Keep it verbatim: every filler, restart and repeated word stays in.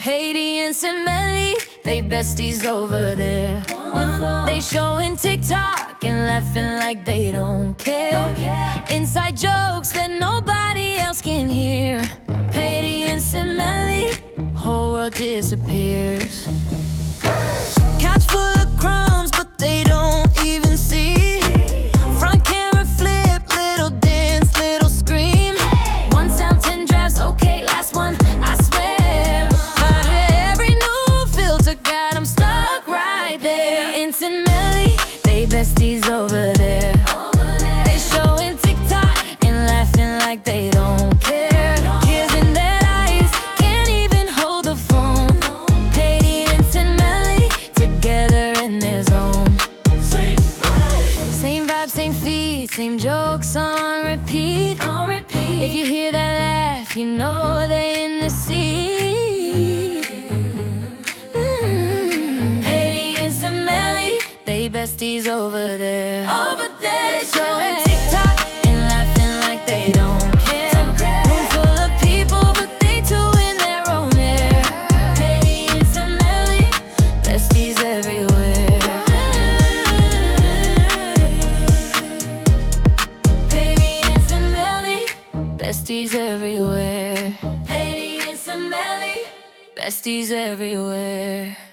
Haiti and Semeli, they besties over there. They showing TikTok and laughing like they don't care. Inside jokes that nobody else can hear. Haiti and Semeli, whole world disappears. Couch full of crumbs, but they don't even see. Front camera flip, little dance, little scream. One sound, ten drafts, okay, last one, I swear. But every new filter got them stuck right there. In Semeli, they besties over there. They showing TikTok and laughing like they don't care. Tears in their eyes, can't even hold the phone. Haiti and Semeli, together in their zone. Same vibe, same feed, same jokes on repeat. On repeat. If you hear that laugh, you know they in the sea. Mm. Haiti and Semeli, they besties over there. Over there, showing TikTok and laughing like they don't care. Room full of people, but they two in their own air. Haiti and Semeli, besties everywhere. Haiti and Semeli, besties everywhere. Haiti and Semeli, besties everywhere.